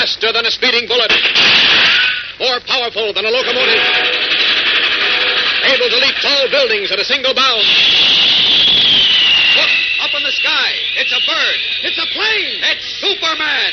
Faster than a speeding bullet. More powerful than a locomotive. Able to leap tall buildings at a single bound. Look, up in the sky. It's a bird. It's a plane. It's Superman.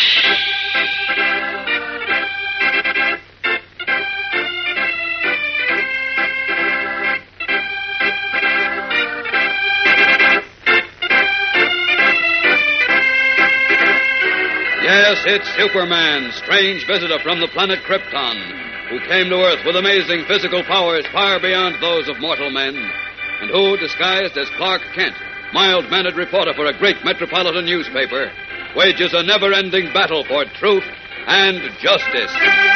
Yes, it's Superman, strange visitor from the planet Krypton, who came to Earth with amazing physical powers far beyond those of mortal men, and who, disguised as Clark Kent, mild-mannered reporter for a great metropolitan newspaper, wages a never-ending battle for truth and justice.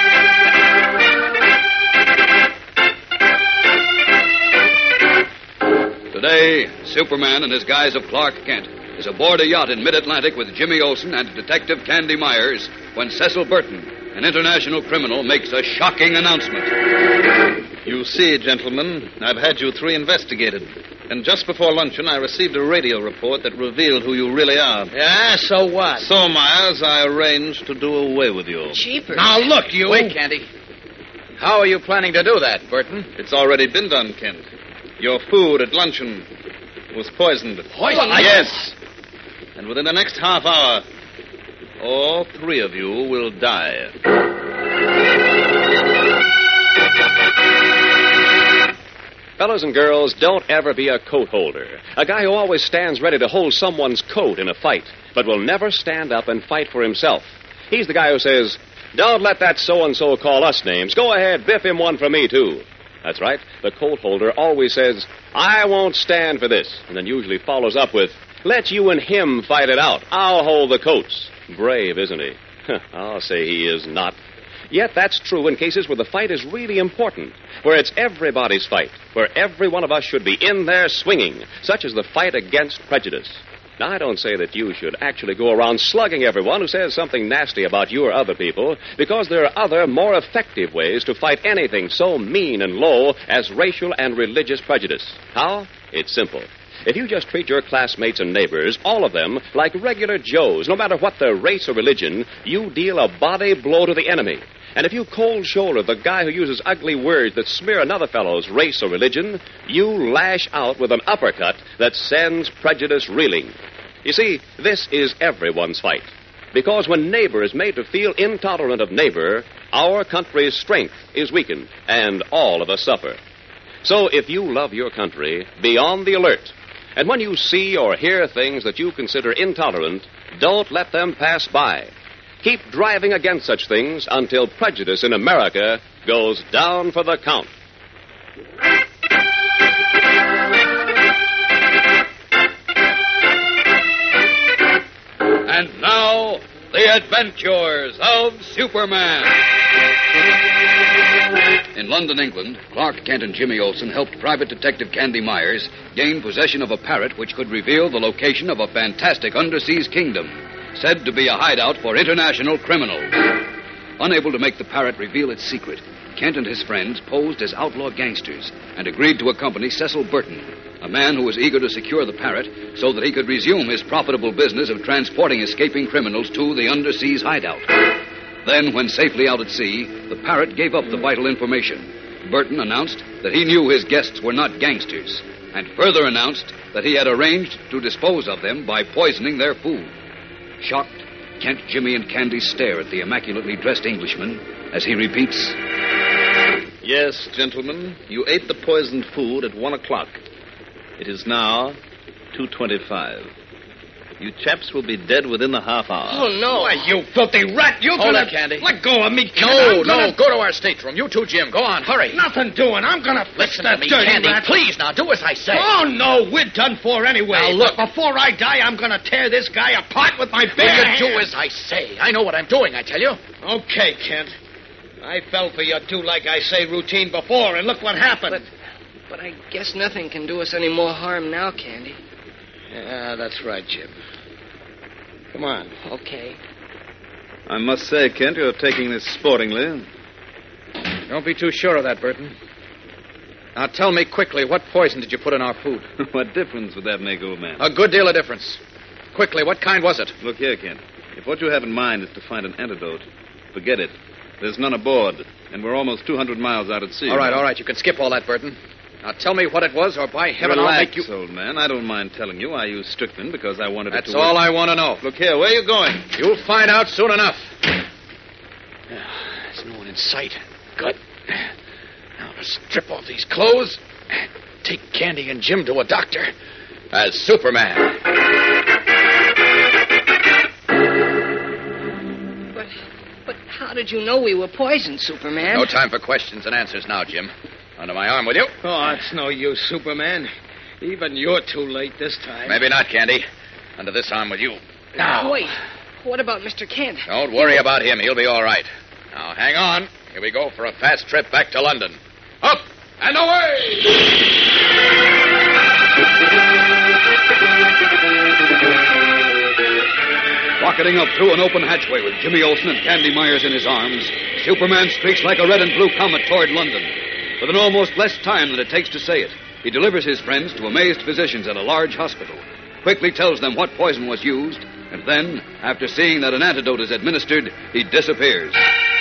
Today, Superman, in his guise of Clark Kent, is aboard a yacht in mid-Atlantic with Jimmy Olsen and Detective Candy Myers when Cecil Burton, an international criminal, makes a shocking announcement. You see, gentlemen, I've had you three investigated. And just before luncheon, I received a radio report that revealed who you really are. Yeah, so what? So, Myers, I arranged to do away with you. Jeepers. Now, look, you... Wait, Candy. How are you planning to do that, Burton? It's already been done, Kent. Your food at luncheon was poisoned. Poisoned? Yes. And within the next half hour, all three of you will die. Fellas and girls, don't ever be a coat holder. A guy who always stands ready to hold someone's coat in a fight, but will never stand up and fight for himself. He's the guy who says, "Don't let that so-and-so call us names. Go ahead, biff him one for me, too." That's right. The coat holder always says, "I won't stand for this," and then usually follows up with, "Let you and him fight it out. I'll hold the coats." Brave, isn't he? I'll say he is not. Yet that's true in cases where the fight is really important, where it's everybody's fight, where every one of us should be in there swinging, such as the fight against prejudice. Now, I don't say that you should actually go around slugging everyone who says something nasty about you or other people, because there are other, more effective ways to fight anything so mean and low as racial and religious prejudice. How? It's simple. If you just treat your classmates and neighbors, all of them, like regular Joes, no matter what their race or religion, you deal a body blow to the enemy. And if you cold shoulder the guy who uses ugly words that smear another fellow's race or religion, you lash out with an uppercut that sends prejudice reeling. You see, this is everyone's fight. Because when neighbor is made to feel intolerant of neighbor, our country's strength is weakened, and all of us suffer. So if you love your country, be on the alert. And when you see or hear things that you consider intolerant, don't let them pass by. Keep driving against such things until prejudice in America goes down for the count. And now, the adventures of Superman. In London, England, Clark Kent and Jimmy Olsen helped Private Detective Candy Myers gain possession of a parrot which could reveal the location of a fantastic underseas kingdom, said to be a hideout for international criminals. Unable to make the parrot reveal its secret, Kent and his friends posed as outlaw gangsters and agreed to accompany Cecil Burton, a man who was eager to secure the parrot so that he could resume his profitable business of transporting escaping criminals to the underseas hideout. Then, when safely out at sea, the parrot gave up the vital information. Burton announced that he knew his guests were not gangsters, and further announced that he had arranged to dispose of them by poisoning their food. Shocked, Kent, Jimmy, and Candy stare at the immaculately dressed Englishman as he repeats, Yes, gentlemen, you ate the poisoned food at 1 o'clock. It is now 2:25. You chaps will be dead within the half hour. Oh, no. Why, you filthy rat, you Hold gonna... it, Candy. Let go of me, Kent. No, go to our stateroom. You too, Jim. Go on, hurry. Nothing doing. I'm gonna fix Listen that to me, dirty Candy. rat. Please, now, do as I say. Oh, no, we're done for anyway. Now, look. But before I die, I'm gonna tear this guy apart with my Will bare you hands. do as I say? I know what I'm doing, I tell you. Okay, Kent. I fell for your do like I say routine before, and look what happened. But I guess nothing can do us any more harm now, Candy. Yeah, that's right, Jim. Come on. Okay. I must say, Kent, you're taking this sportingly. Don't be too sure of that, Burton. Now, tell me quickly, what poison did you put in our food? What difference would that make, old man? A good deal of difference. Quickly, what kind was it? Look here, Kent. If what you have in mind is to find an antidote, forget it. There's none aboard, and we're almost 200 miles out at sea. All right. You can skip all that, Burton. Now tell me what it was, or by heaven, Relax, I'll make you... old man. I don't mind telling you. I used strychnine because I wanted it to That's all work. I want to know. Look here, where are you going? You'll find out soon enough. There's no one in sight. Good. Now to strip off these clothes, take Candy and Jim to a doctor as Superman. But how did you know we were poisoned, Superman? No time for questions and answers now, Jim. Under my arm with you. Oh, it's no use, Superman. Even you're too late this time. Maybe not, Candy. Under this arm with you. Now. Wait. What about Mr. Kent? Don't worry about him. He'll be all right. Now, hang on. Here we go for a fast trip back to London. Up and away! Rocketing up through an open hatchway with Jimmy Olsen and Candy Myers in his arms, Superman streaks like a red and blue comet toward London. With an almost less time than it takes to say it, he delivers his friends to amazed physicians at a large hospital, quickly tells them what poison was used, and then, after seeing that an antidote is administered, he disappears.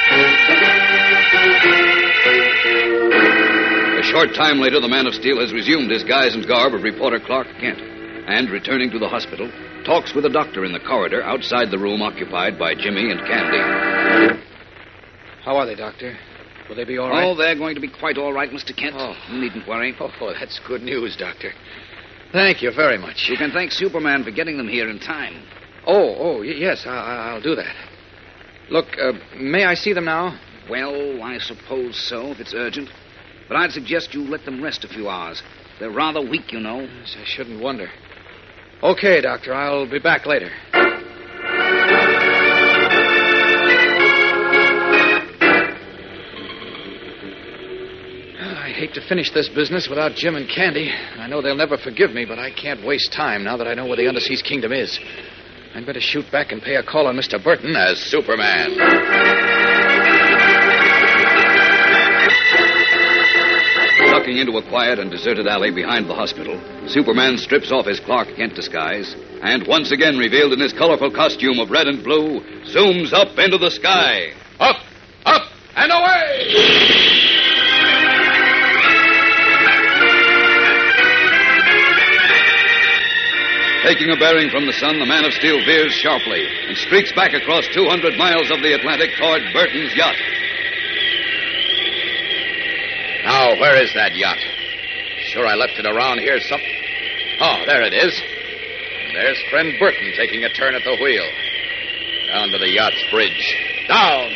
A short time later, the Man of Steel has resumed his guise and garb of reporter Clark Kent, and, returning to the hospital, talks with a doctor in the corridor outside the room occupied by Jimmy and Candy. How are they, Doctor? Will they be all right? Oh, they're going to be quite all right, Mr. Kent. Oh. You needn't worry. Oh, that's good news, Doctor. Thank you very much. You can thank Superman for getting them here in time. Yes, I'll do that. Look, may I see them now? Well, I suppose so, if it's urgent. But I'd suggest you let them rest a few hours. They're rather weak, you know. Yes, I shouldn't wonder. Okay, Doctor, I'll be back later. I hate to finish this business without Jim and Candy. I know they'll never forgive me, but I can't waste time now that I know where the Underseas Kingdom is. I'd better shoot back and pay a call on Mr. Burton as Superman. Ducking into a quiet and deserted alley behind the hospital, Superman strips off his Clark Kent disguise and, once again revealed in his colorful costume of red and blue, zooms up into the sky. Up, and away! Taking a bearing from the sun, the Man of Steel veers sharply and streaks back across 200 miles of the Atlantic toward Burton's yacht. Now, where is that yacht? Sure I left it around here some... Oh, there it is. And there's friend Burton taking a turn at the wheel. Down to the yacht's bridge. Down!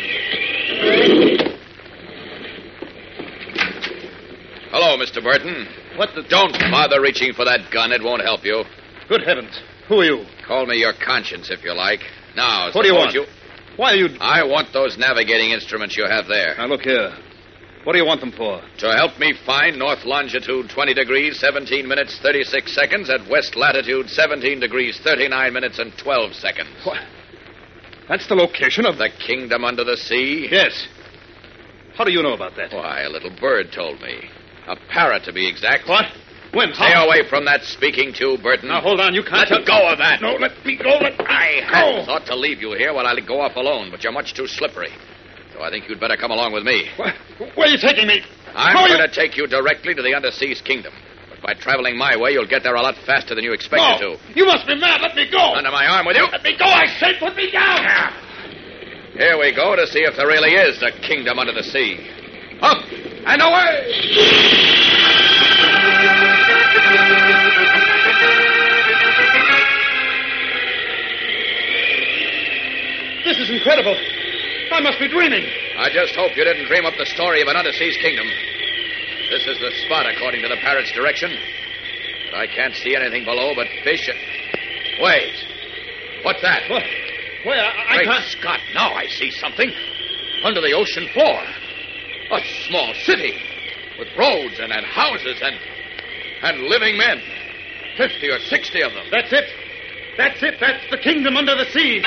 Hello, Mr. Burton. What the... Don't bother reaching for that gun. It won't help you. Good heavens. Who are you? Call me your conscience, if you like. Now, What do you want? Why are you... I want those navigating instruments you have there. Now, look here. What do you want them for? To help me find north longitude 20 degrees, 17 minutes, 36 seconds, at west latitude 17 degrees, 39 minutes, and 12 seconds. What? That's the location of... The kingdom under the sea? Yes. How do you know about that? Why, a little bird told me. A parrot, to be exact. What? When? Stay away from that speaking tube, Burton. Now, hold on. You can't... Let go of that. No, let me go. I had thought to leave you here while I go off alone, but you're much too slippery. So I think you'd better come along with me. Where are you taking me? I'm going to take you directly to the Underseas Kingdom. But by traveling my way, you'll get there a lot faster than you expected to. You must be mad. Let me go. Under my arm with you. Let me go, I said. Put me down. Here we go to see if there really is a kingdom under the sea. Up and away! This is incredible. I must be dreaming. I just hope you didn't dream up the story of an underseas kingdom. This is the spot, according to the parrot's direction. But I can't see anything below but fish and... Wait. What's that? What? Where? I Great can't... Scott, now I see something. Under the ocean floor. A small city. With roads and houses and living men. 50 or 60 of them. That's it. That's it. That's the kingdom under the sea.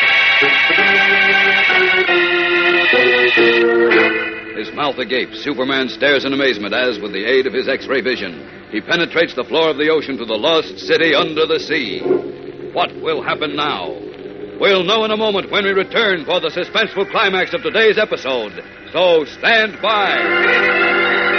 His mouth agape, Superman stares in amazement as, with the aid of his X-ray vision, he penetrates the floor of the ocean to the lost city under the sea. What will happen now? We'll know in a moment when we return for the suspenseful climax of today's episode. So stand by.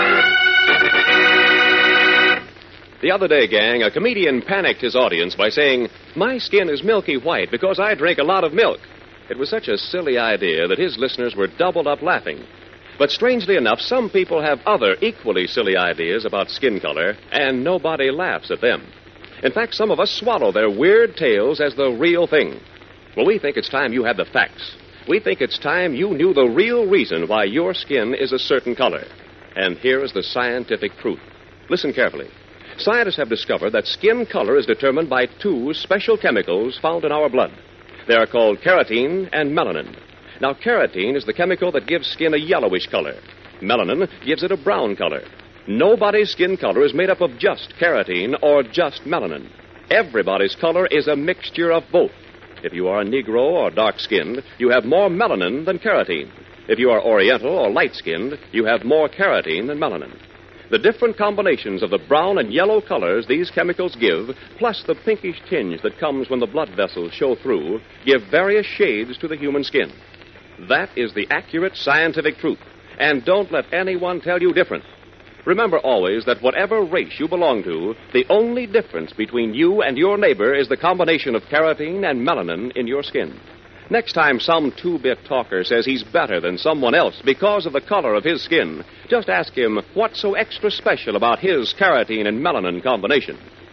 The other day, gang, a comedian panicked his audience by saying, "My skin is milky white because I drink a lot of milk." It was such a silly idea that his listeners were doubled up laughing. But strangely enough, some people have other equally silly ideas about skin color, and nobody laughs at them. In fact, some of us swallow their weird tales as the real thing. Well, we think it's time you had the facts. We think it's time you knew the real reason why your skin is a certain color. And here is the scientific proof. Listen carefully. Scientists have discovered that skin color is determined by two special chemicals found in our blood. They are called keratin and melanin. Now, keratin is the chemical that gives skin a yellowish color. Melanin gives it a brown color. Nobody's skin color is made up of just keratin or just melanin. Everybody's color is a mixture of both. If you are a Negro or dark-skinned, you have more melanin than keratin. If you are Oriental or light-skinned, you have more keratin than melanin. The different combinations of the brown and yellow colors these chemicals give, plus the pinkish tinge that comes when the blood vessels show through, give various shades to the human skin. That is the accurate scientific truth, and don't let anyone tell you different. Remember always that whatever race you belong to, the only difference between you and your neighbor is the combination of keratin and melanin in your skin. Next time some two-bit talker says he's better than someone else because of the color of his skin, just ask him what's so extra special about his keratin and melanin combination.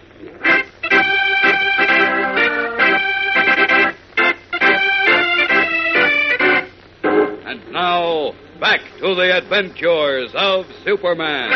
And now, back to the adventures of Superman.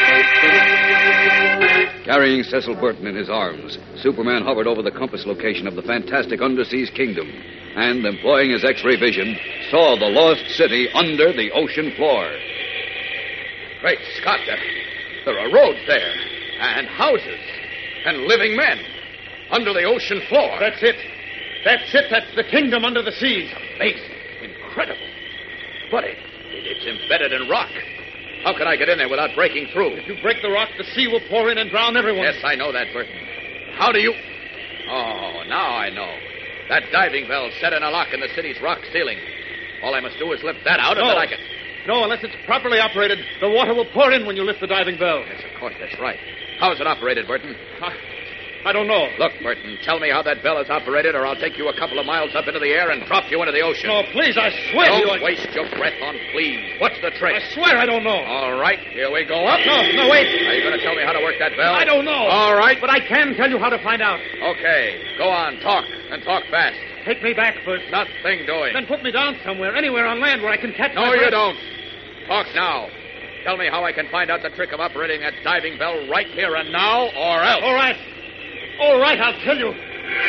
Carrying Cecil Burton in his arms, Superman hovered over the compass location of the fantastic underseas kingdom and, employing his X-ray vision, saw the lost city under the ocean floor. Great Scott, there are roads there, and houses, and living men under the ocean floor. That's it. That's the kingdom under the seas. Amazing. Incredible. But it's embedded in rock. How could I get in there without breaking through? If you break the rock, the sea will pour in and drown everyone. Yes, I know that, Burton. How do you... Oh, now I know. That diving bell set in a lock in the city's rock ceiling. All I must do is lift that out and then I can... No, unless it's properly operated, the water will pour in when you lift the diving bell. Yes, of course, that's right. How's it operated, Burton? I don't know. Look, Burton, tell me how that bell is operated, or I'll take you a couple of miles up into the air and drop you into the ocean. No, please, I swear to you... Don't waste your breath on please. What's the trick? I swear I don't know. All right, here we go up. No, wait. Are you going to tell me how to work that bell? I don't know. All right. But I can tell you how to find out. Okay, go on, talk, and talk fast. Take me back first. Nothing doing. Then put me down somewhere, anywhere on land where I can catch No, my breath. you don't. Talk now. Tell me how I can find out the trick of operating that diving bell right here and now, or else. All right, I'll tell you.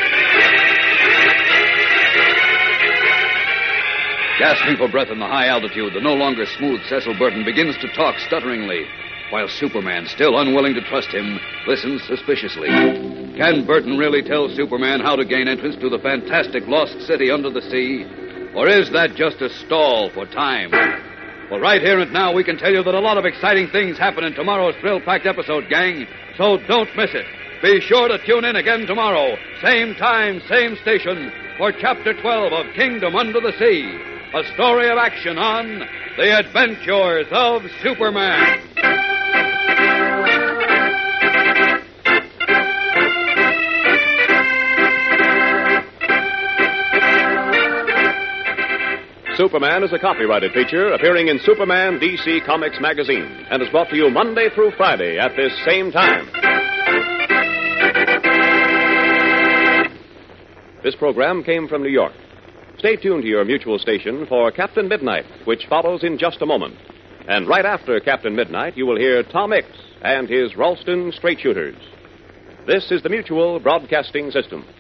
Gasping for breath in the high altitude, the no longer smooth Cecil Burton begins to talk stutteringly, while Superman, still unwilling to trust him, listens suspiciously. Can Burton really tell Superman how to gain entrance to the fantastic lost city under the sea? Or is that just a stall for time? Well, right here and now, we can tell you that a lot of exciting things happen in tomorrow's thrill-packed episode, gang. So don't miss it. Be sure to tune in again tomorrow. Same time, same station, for Chapter 12 of Kingdom Under the Sea. A story of action on The Adventures of Superman. Superman is a copyrighted feature appearing in Superman DC Comics magazine and is brought to you Monday through Friday at this same time. This program came from New York. Stay tuned to your mutual station for Captain Midnight, which follows in just a moment. And right after Captain Midnight, you will hear Tom Mix and his Ralston Straight Shooters. This is the Mutual Broadcasting System.